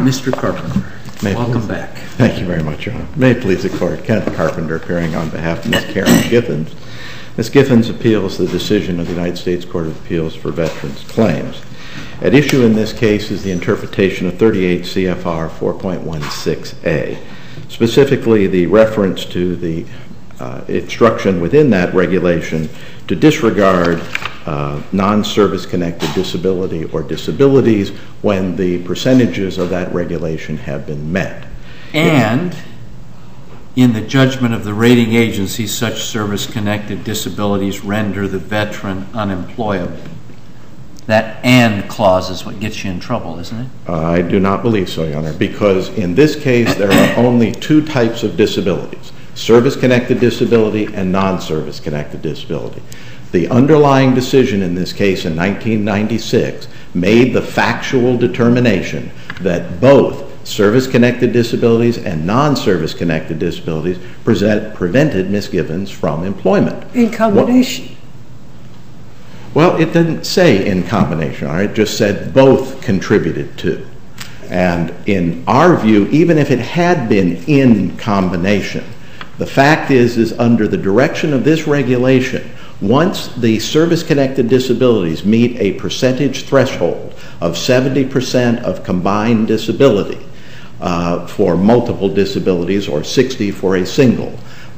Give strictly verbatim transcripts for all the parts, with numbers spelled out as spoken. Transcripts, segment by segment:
Mister Carpenter, May welcome please. back. Thank you very much, Your Honor. May it please the Court, Kenneth Carpenter appearing on behalf of Miz Karen Giffens. Miz Giffens appeals the decision of the United States Court of Appeals for Veterans Claims. At issue in this case is the interpretation of thirty-eight C F R four point one six A, specifically the reference to the uh, instruction within that regulation to disregard uh, non-service connected disability or disabilities when the percentages of that regulation have been met. And in the judgment of the rating agency, such service-connected disabilities render the veteran unemployable. That "and" clause is what gets you in trouble, isn't it? Uh, I do not believe so, Your Honor, because in this case there are only two types of disabilities, service-connected disability and non-service-connected disability. The underlying decision in this case in nineteen ninety-six made the factual determination that both service-connected disabilities and non-service-connected disabilities present, prevented Miz Giffens from employment. In combination? What, well, it didn't say in combination, all right? It just said both contributed to. And in our view, even if it had been in combination, the fact is, is under the direction of this regulation, once the service-connected disabilities meet a percentage threshold of seventy percent of combined disability uh, for multiple disabilities or sixty for a single,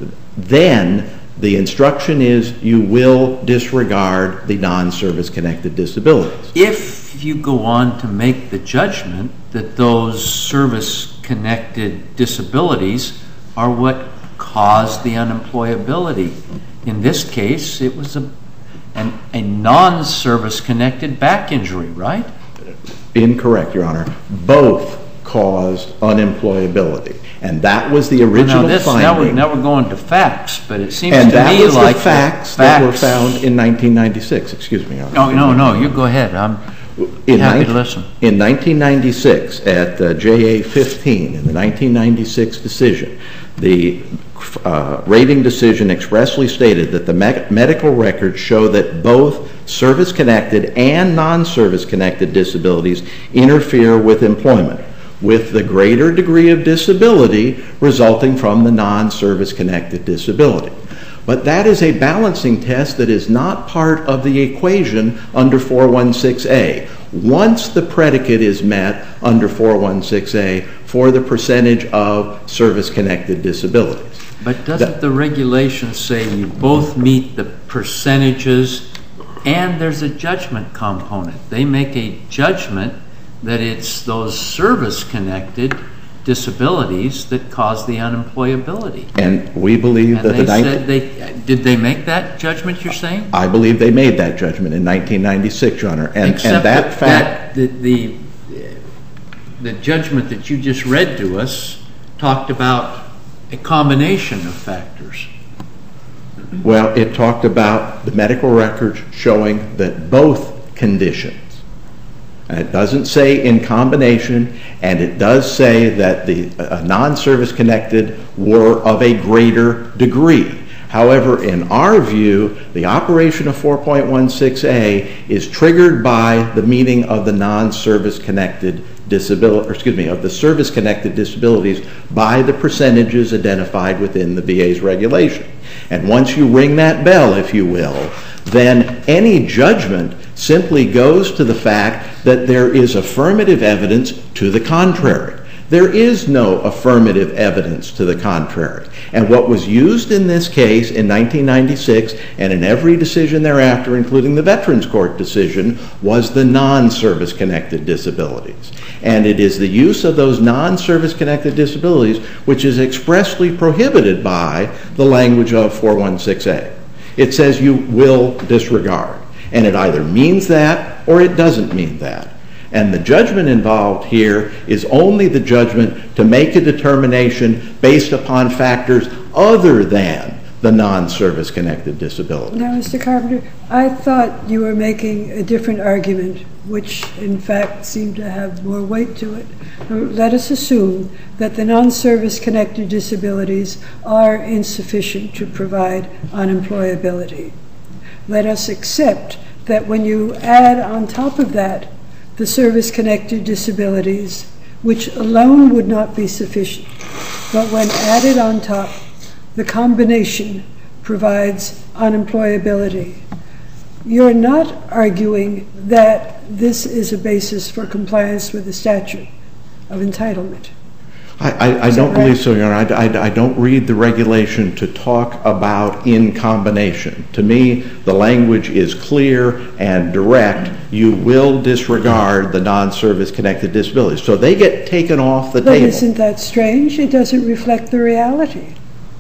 then the instruction is you will disregard the non-service connected disabilities. If you go on to make the judgment that those service-connected disabilities are what caused the unemployability. In this case, it was a, an, a non-service connected back injury, right? Incorrect, Your Honor. Both caused unemployability. And that was the original well, now this, finding. Now we're, now we're going to facts, but it seems and to me that was like the facts, facts that were found in nineteen ninety-six. Excuse me, Your Honor. No, no, no. You go ahead. I'm in happy to listen. In nineteen ninety-six, at uh, J A fifteen, in the nineteen ninety-six decision, the uh, rating decision expressly stated that the me medical records show that both service-connected and non-service-connected disabilities interfere with employment, with the greater degree of disability resulting from the non-service-connected disability. But that is a balancing test that is not part of the equation under four one six A. Once the predicate is met under four one six A for the percentage of service-connected disabilities. But doesn't the regulation say you both meet the percentages and there's a judgment component? They make a judgment that it's those service-connected disabilities that cause the unemployability. And we believe and that they the said they did they make that judgment, you're saying? I believe they made that judgment in nineteen ninety-six, Your Honor. And, Except and that, that fact... That the, the, the judgment that you just read to us talked about a combination of factors. Well, it talked about the medical records showing that both conditions. And it doesn't say in combination, and it does say that the uh, non-service connected were of a greater degree. However, in our view, the operation of four point one six A is triggered by the meaning of the non-service connected disability, or excuse me, of the service connected disabilities by the percentages identified within the V A's regulation. And once you ring that bell, if you will, then any judgment simply goes to the fact that there is affirmative evidence to the contrary. There is no affirmative evidence to the contrary. And what was used in this case in nineteen ninety-six and in every decision thereafter, including the Veterans Court decision, was the non-service connected disabilities. And it is the use of those non-service connected disabilities which is expressly prohibited by the language of four one six A. It says you will disregard. And it either means that or it doesn't mean that. And the judgment involved here is only the judgment to make a determination based upon factors other than the non-service connected disability. Now, Mister Carpenter, I thought you were making a different argument, which in fact seemed to have more weight to it. Let us assume that the non-service connected disabilities are insufficient to provide unemployability. Let us accept that when you add on top of that the service-connected disabilities, which alone would not be sufficient. But when added on top, the combination provides unemployability. You're not arguing that this is a basis for compliance with the statute of entitlement. I, I, I don't right? believe so, Your Honor. I, I, I don't read the regulation to talk about in combination. To me, the language is clear and direct. You will disregard the non-service connected disabilities. So they get taken off the but table. But isn't that strange? It doesn't reflect the reality.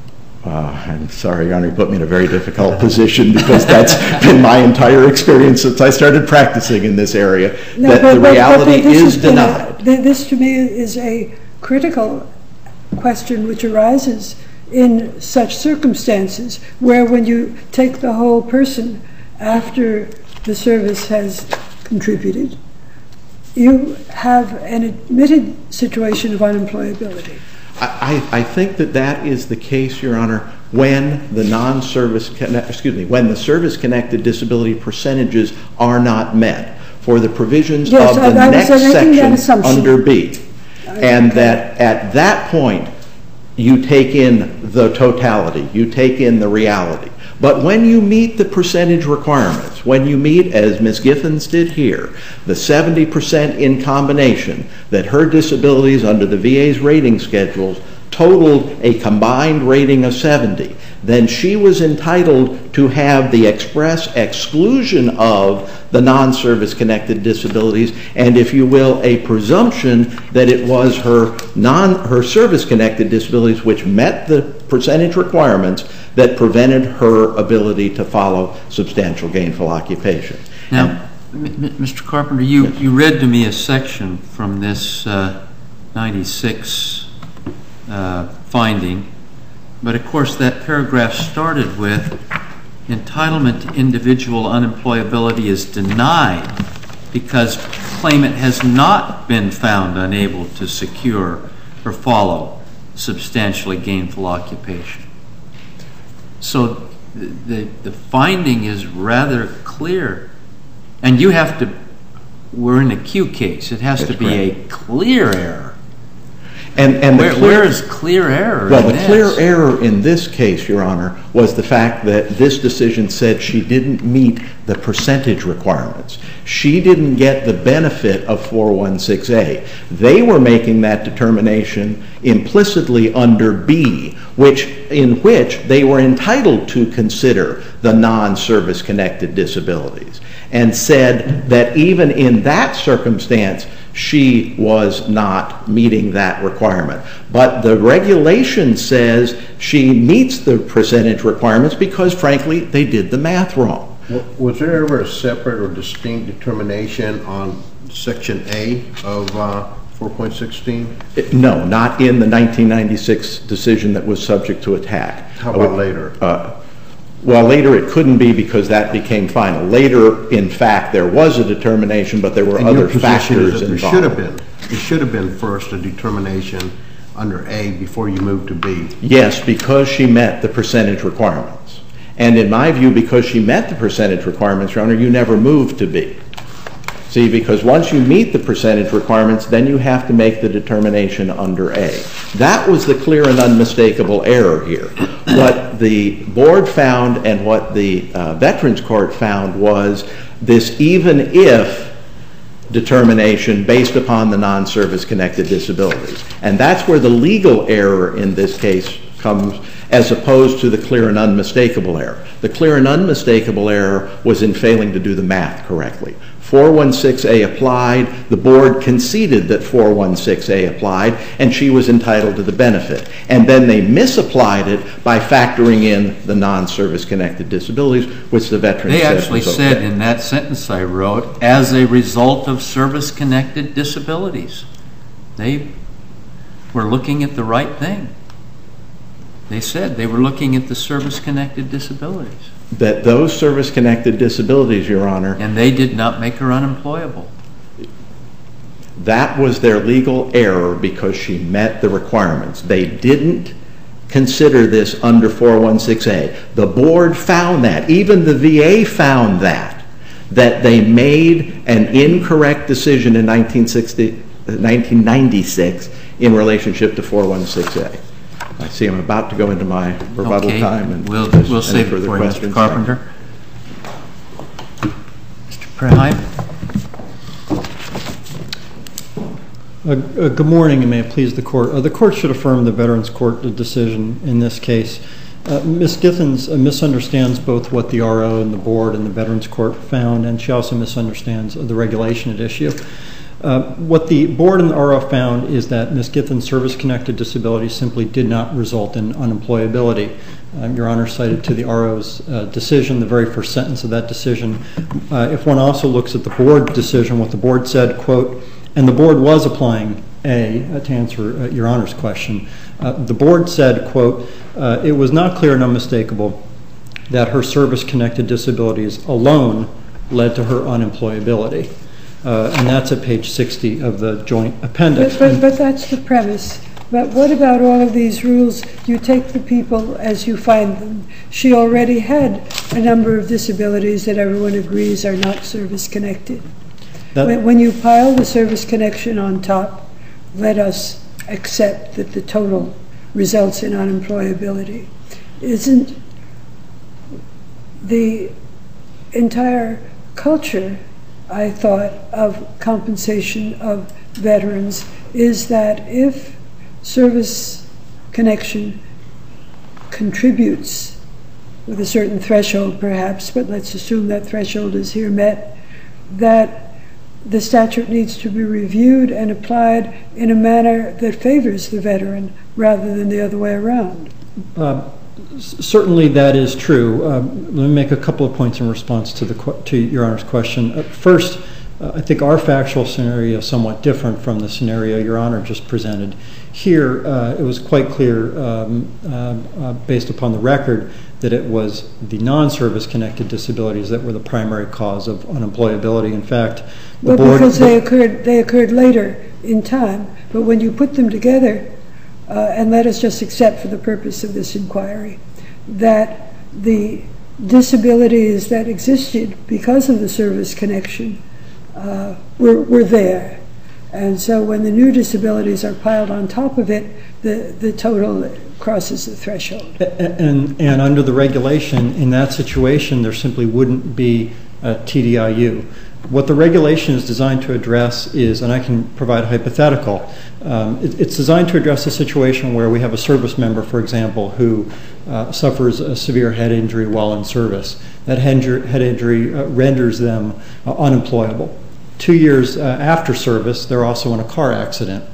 Uh, I'm sorry, Your Honor, you put me in a very difficult position because that's been my entire experience since I started practicing in this area, no, that but, the but, reality but is denied. A, this, to me, is a critical question which arises in such circumstances where when you take the whole person after the service has contributed, you have an admitted situation of unemployability. I, I think that that is the case, Your Honor, when the non-service, excuse me, when the service-connected disability percentages are not met for the provisions yes, of the I, I next section under B. And okay. that at that point, you take in the totality, you take in the reality. But when you meet the percentage requirements, when you meet, as Miz Giffens did here, the seventy percent in combination, that her disabilities under the V A's rating schedules totaled a combined rating of seventy, then she was entitled to have the express exclusion of the non-service connected disabilities, and if you will, a presumption that it was her non her service connected disabilities which met the percentage requirements that prevented her ability to follow substantial gainful occupation. Now, Mister Carpenter, you, yes. you read to me a section from this uh, ninety-six uh, finding, but of course that paragraph started with entitlement to individual unemployability is denied because claimant has not been found unable to secure or follow substantially gainful occupation. So the, the, the finding is rather clear. And you have to, we're in a Q case. It has That's to be correct. a clear error. And, and where, the clear, where is clear error Well, in the this? clear error in this case, Your Honor, was the fact that this decision said she didn't meet the percentage requirements. She didn't get the benefit of four sixteen A. They were making that determination implicitly under B, which, in which they were entitled to consider the non-service connected disabilities, and said that even in that circumstance, she was not meeting that requirement. But the regulation says she meets the percentage requirements because, frankly, they did the math wrong. Was there ever a separate or distinct determination on Section A of uh, four point one six? No, not in the nineteen ninety-six decision that was subject to attack. How about uh, later? Uh, Well, later it couldn't be because that became final. Later, in fact, there was a determination, but there were and other your factors is that involved. There should have been. It should have been first a determination under A before you moved to B. Yes, because she met the percentage requirements. And in my view, because she met the percentage requirements, Your Honor, you never moved to B. See, because once you meet the percentage requirements, then you have to make the determination under A. That was the clear and unmistakable error here. What the board found and what the uh, Veterans Court found was this even if determination based upon the non-service connected disabilities. And that's where the legal error in this case comes, as opposed to the clear and unmistakable error. The clear and unmistakable error was in failing to do the math correctly. four sixteen A applied, the board conceded that four sixteen A applied, and she was entitled to the benefit. And then they misapplied it by factoring in the non-service connected disabilities, which the veteran they said actually was okay. said in that sentence I wrote, as a result of service-connected disabilities. They were looking at the right thing. They said they were looking at the service-connected disabilities. That those service-connected disabilities, Your Honor. And they did not make her unemployable. That was their legal error because she met the requirements. They didn't consider this under four sixteen A. The board found that. Even the V A found that. That they made an incorrect decision in nineteen sixty, nineteen ninety-six in relationship to four one six A. I see I'm about to go into my rebuttal okay. time. And we'll there's we'll any save it further for you, Mister questions. Carpenter. Mister Preheim. Uh, uh, good morning, and may it please the Court. Uh, the Court should affirm the Veterans Court decision in this case. Uh, Miz Githens uh, misunderstands both what the R O and the Board and the Veterans Court found, and she also misunderstands the regulation at issue. Uh, what the Board and the R O found is that Miz Githens' service-connected disability simply did not result in unemployability. Uh, Your Honor cited to the R O's uh, decision, the very first sentence of that decision. Uh, if one also looks at the Board decision, what the Board said, quote, and the Board was applying A, uh, to answer uh, Your Honor's question. Uh, the Board said, quote, uh, it was not clear and unmistakable that her service-connected disabilities alone led to her unemployability. Uh, and that's at page sixty of the joint appendix. But, but, but that's the premise. But what about all of these rules? You take the people as you find them. She already had a number of disabilities that everyone agrees are not service-connected. When, when you pile the service connection on top, let us accept that the total results in unemployability. Isn't the entire culture, I thought, of compensation of veterans is that if service connection contributes with a certain threshold perhaps, but let's assume that threshold is here met, that the statute needs to be reviewed and applied in a manner that favors the veteran rather than the other way around. Uh, certainly that is true. Um, let me make a couple of points in response to, the, to Your Honor's question. Uh, first, uh, I think our factual scenario is somewhat different from the scenario Your Honor just presented. Here, uh, it was quite clear, um, uh, uh, based upon the record, that it was the non-service connected disabilities that were the primary cause of unemployability. In fact, the well, board... because they occurred, they occurred later in time, but when you put them together, uh, and let us just accept for the purpose of this inquiry, that the disabilities that existed because of the service connection uh, were, were there. And so when the new disabilities are piled on top of it, the, the total crosses the threshold. And, and, and under the regulation, in that situation, there simply wouldn't be a T D I U. What the regulation is designed to address is, and I can provide a hypothetical, um, it, it's designed to address a situation where we have a service member, for example, who uh, suffers a severe head injury while in service. That head injury uh, renders them uh, unemployable. Two years uh, after service, they're also in a car accident.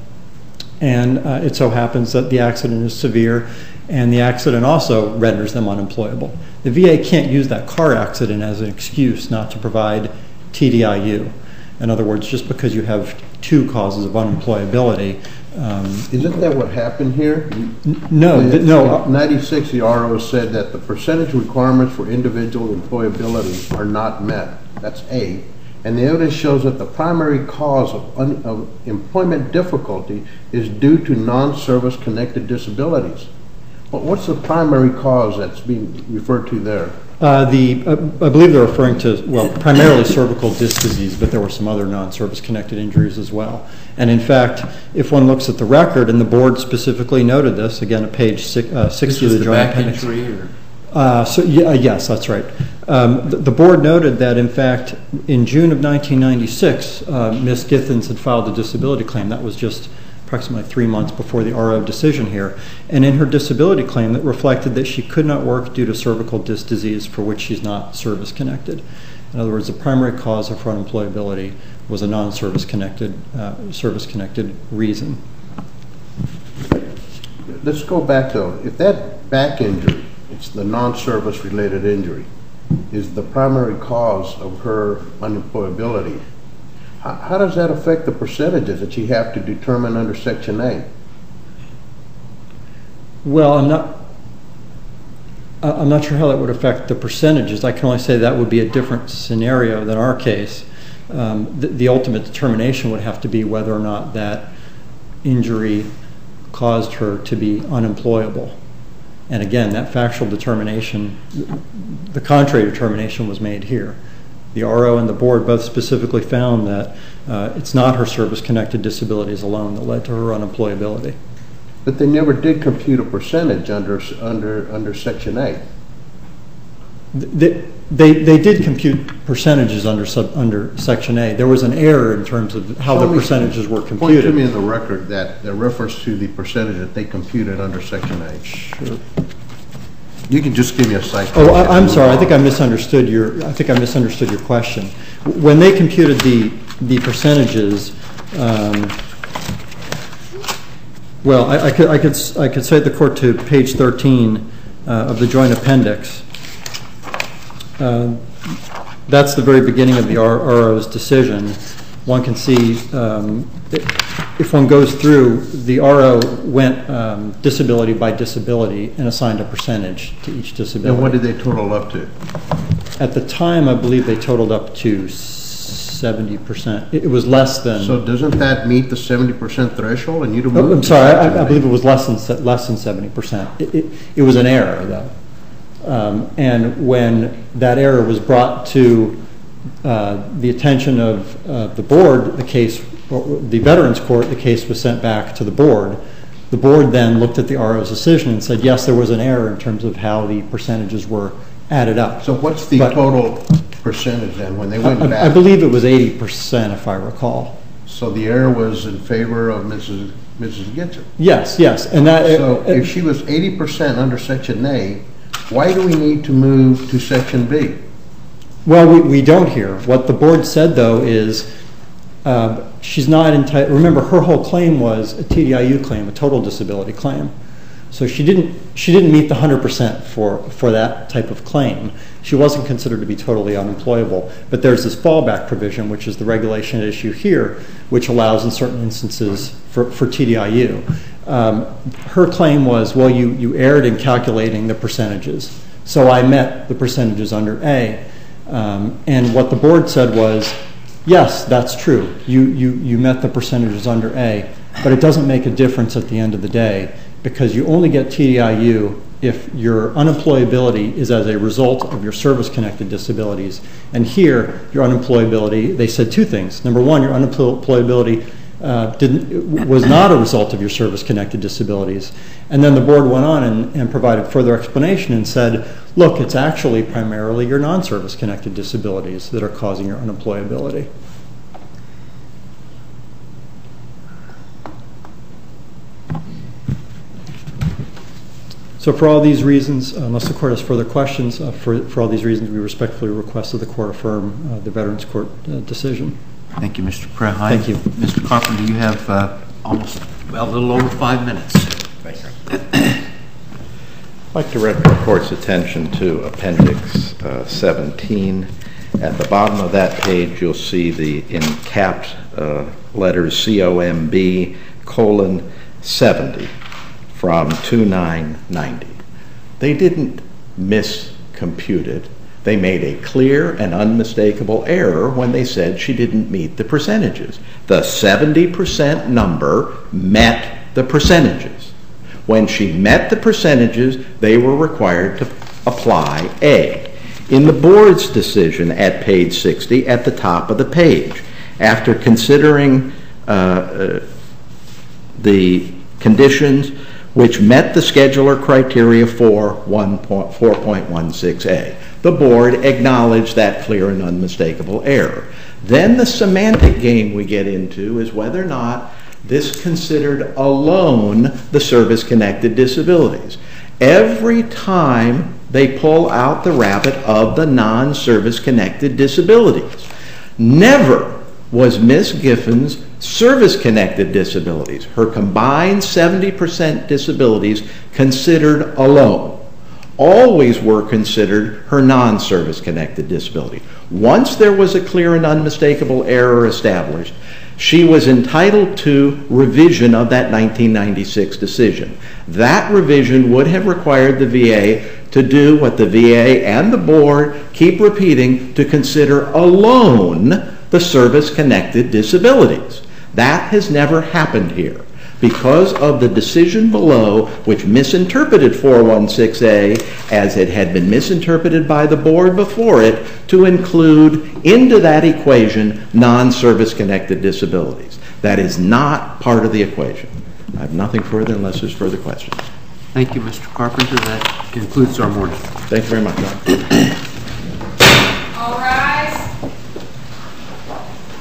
And uh, it so happens that the accident is severe, and the accident also renders them unemployable. The V A can't use that car accident as an excuse not to provide T D I U. In other words, just because you have two causes of unemployability. Um, Isn't that what happened here? N- no, th- no. In ninety-six, the R O said that the percentage requirements for individual employability are not met. That's A. And the evidence shows that the primary cause of, un- of employment difficulty is due to non-service connected disabilities. But what's the primary cause that's being referred to there? Uh, the, uh, I believe they're referring to, well, primarily cervical disc disease, but there were some other non-service connected injuries as well. And in fact, if one looks at the record, and the board specifically noted this, again at page six, uh, sixty of the joint appendix. This was the back injury? Or? Uh, so, yeah, yes, that's right. Um, the, the board noted that, in fact, in June of nineteen ninety-six, uh, Miz Githens had filed a disability claim. That was just approximately three months before the R O decision here. And in her disability claim, it reflected that she could not work due to cervical disc disease for which she's not service-connected. In other words, the primary cause of her unemployability was a non-service connected, uh, service-connected reason. Let's go back, though. If that back injury, it's the non-service related injury, is the primary cause of her unemployability, how, how does that affect the percentages that you have to determine under Section A? Well, I'm not I'm not sure how that would affect the percentages. I can only say that would be a different scenario than our case. Um, the, the ultimate determination would have to be whether or not that injury caused her to be unemployable. And again, that factual determination, the contrary determination was made here. The R O and the board both specifically found that uh, it's not her service-connected disabilities alone that led to her unemployability. But they never did compute a percentage under under under Section A. They, they, they did compute percentages under sub, under Section A. There was an error in terms of how Tell the me, percentages were computed. Point to me in the record that the reference to the percentage that they computed under Section A. Sure. You can just give me a cite. Oh, I, I'm sorry. I think I misunderstood your. I think I misunderstood your question. When they computed the the percentages, um, well, I, I could I could I could cite the court to page thirteen uh, of the joint appendix. Uh, that's the very beginning of the R O's decision. One can see um, if one goes through, the R O went um, disability by disability and assigned a percentage to each disability. And what did they total up to? At the time, I believe they totaled up to seventy percent. It was less than. So doesn't that meet the seventy percent threshold? And you don't. Oh, I'm sorry. I, I believe it was less than less than seventy percent. It, it, it was an error, though. Um, and when that error was brought to uh, the attention of uh, the board, the case, the Veterans Court, the case was sent back to the board. The board then looked at the R O's decision and said, yes, there was an error in terms of how the percentages were added up. So what's the but, total percentage then when they went I, back? I believe it was eighty percent, if I recall. So the error was in favor of Missus Missus Gitzer? Yes, yes. And that, so uh, if she was eighty percent under Section A, why do we need to move to Section B? Well, we, we don't here. What the board said, though, is uh, she's not entitled. Remember, her whole claim was a T D I U claim, a total disability claim. So she didn't she didn't meet the one hundred percent for, for that type of claim. She wasn't considered to be totally unemployable. But there's this fallback provision, which is the regulation at issue here, which allows in certain instances for, for T D I U. Um, her claim was, well, you, you erred in calculating the percentages. So I met the percentages under A. Um, and what the board said was, yes, that's true. You, you, you met the percentages under A, but it doesn't make a difference at the end of the day because you only get T D I U if your unemployability is as a result of your service-connected disabilities. And here, your unemployability, they said two things. Number one, your unemployability uh, didn't, was not a result of your service-connected disabilities. And then the board went on and, and provided further explanation and said, look, it's actually primarily your non-service connected disabilities that are causing your unemployability. So for all these reasons, unless the court has further questions, uh, for, for all these reasons, we respectfully request that the court affirm uh, the Veterans Court uh, decision. Thank you, Mister Preheim. Thank you. Mister Carpenter, you have uh, almost, well, a little over five minutes. Thank you. I'd like to direct the court's attention to Appendix uh, seventeen. At the bottom of that page, you'll see the in capped uh, letters C O M B colon seventy from two nine ninety. They didn't miscompute it. They made a clear and unmistakable error when they said she didn't meet the percentages. The seventy percent number met the percentages. When she met the percentages, they were required to apply A. In the board's decision at page sixty, at the top of the page, after considering uh, uh, the conditions which met the scheduler criteria for four point one six A, the board acknowledged that clear and unmistakable error. Then the semantic game we get into is whether or not this considered alone the service-connected disabilities. Every time they pull out the rabbit of the non-service-connected disabilities. Never was Miz Giffen's service-connected disabilities, her combined seventy percent disabilities, considered alone. Always were considered her non-service connected disability. Once there was a clear and unmistakable error established, she was entitled to revision of that nineteen ninety-six decision. That revision would have required the V A to do what the V A and the board keep repeating, to consider alone the service-connected disabilities. That has never happened here. because of the decision below, which misinterpreted four one six A as it had been misinterpreted by the board before it, to include into that equation non-service connected disabilities. That is not part of the equation. I have nothing further unless there's further questions. Thank you, Mister Carpenter. That concludes our morning. Thank you very much, John.